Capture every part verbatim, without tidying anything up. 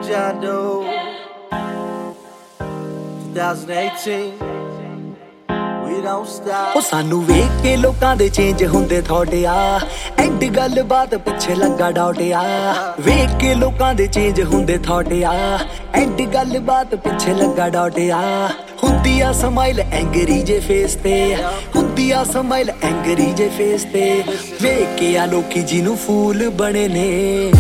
John Doe twenty eighteen we don't stop ਉਹ ਸਾਨੂੰ ਵੇਖ ਕੇ ਲੋਕਾਂ ਦੇ ਚੇਂਜ ਹੁੰਦੇ ਥੋੜਿਆ ਐਂਡ ਗੱਲ ਬਾਤ ਪਿੱਛੇ ਲੱਗਾ ਡਾਟਿਆ ਵੇਖ ਕੇ ਲੋਕਾਂ ਦੇ ਚੇਂਜ ਹੁੰਦੇ ਥੋੜਿਆ ਐਂਡ ਗੱਲ ਬਾਤ ਪਿੱਛੇ ਲੱਗਾ ਡਾਟਿਆ ਹੁੰਦੀ ਆ ਸਮਾਈਲ ਐਂਗਰੀ ਜੇ ਫੇਸ ਤੇ ਹੁੰਦੀ ਆ ਸਮਾਈਲ ਐਂਗਰੀ ਜੇ ਫੇਸ ਤੇ ਵੇਖ ਕੇ ਆ ਲੋਕੀ ਜਿਹਨੂੰ ਫੂਲ ਬਣੇ ਨੇ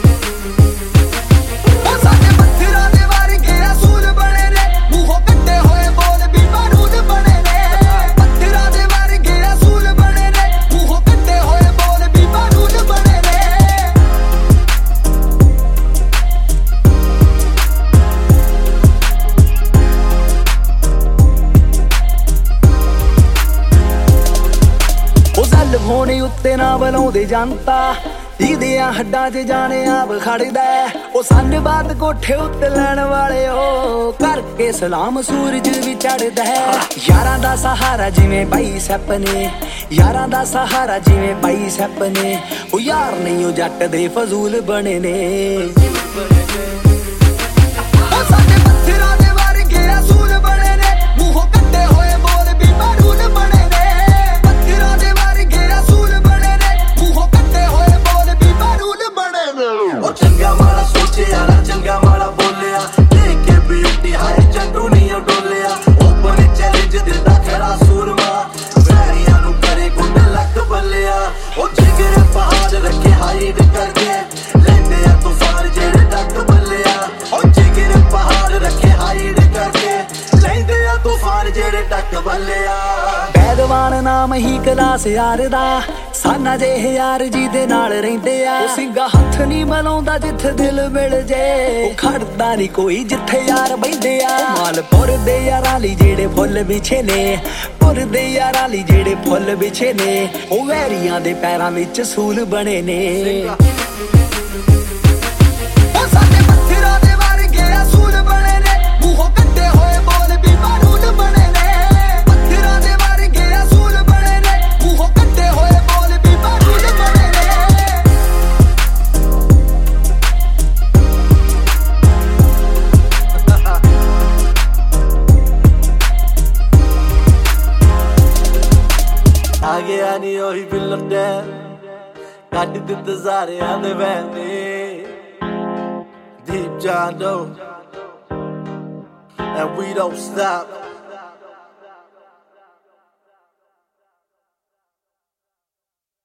ਹੋਣੇ ਉੱਤੇ ਨਾ ਬਲਾਉਂਦੇ ਜਨਤਾ ਜਿਹਦੇ ਆ ਹੱਡਾਂ 'ਚ ਜਾਣੇ ਆਪ ਖੜਦਾ ਉਹ ਸੰਨ ਬਾਤ ਕੋਠੇ ਉੱਤੇ ਲੈਣ ਵਾਲੇ ਉਹ ਕਰਕੇ ਸਲਾਮ ਸੂਰਜ ਵੀ ਚੜਦਾ ਯਾਰਾਂ ਦਾ ਸਹਾਰਾ ਜਿਵੇਂ ਬਾਈ ਸੱਪ ਨੇ ਯਾਰਾਂ ਦਾ ਸਹਾਰਾ ਜਿਵੇਂ ਬਾਈ ਸੱਪ ਨੇ ਉਹ ਯਾਰ ਨਹੀਂ ਉਹ ਜੱਟ ਦੇ ਫਜ਼ੂਲ ਬਣੇ ਨੇ ਬੈਦਵਾਨ ਨਾਮ ਹੀ ਕਲਾਸ ਯਾਰ ਦਾ ਸਾਨਾ ਜਿਹੇ ਯਾਰ ਜਿਹਦੇ ਨਾਲ ਰਹਿੰਦੇ ਆ ਉਹ ਸਿੰਘਾ ਹੱਥ ਨਹੀਂ ਮਲਾਉਂਦਾ ਜਿੱਥੇ ਦਿਲ ਮਿਲ ਜੇ ਉਹ ਖੜਦਾ ਨਹੀਂ ਕੋਈ ਜਿੱਥੇ ਯਾਰ ਬੈਠੇ ਆ ਮਾਲਪੁਰ ਦੇ ਯਾਰਾਂ ਲਈ ਜਿਹੜੇ ਫੁੱਲ ਵਿਛੇ ਨੇ ਪੁਰ ਦੇ ਯਾਰਾਂ ਲਈ ਜਿਹੜੇ ਫੁੱਲ ਵਿਛੇ ਨੇ ਉਹ ਵੈਰੀਆਂ ਦੇ ਪੈਰਾਂ ਵਿੱਚ ਸੂਲ ਬਣੇ ਨੇ ਆ ਗਿਆ ਨੀ ਉਹੀ ਬਿੱਲਰ ਡੈਮ ਕੱਢ ਦਿੱਤੇ ਸਾਰਿਆਂ ਦੇ ਵੈਨੇ Deep John Doe and we don't stop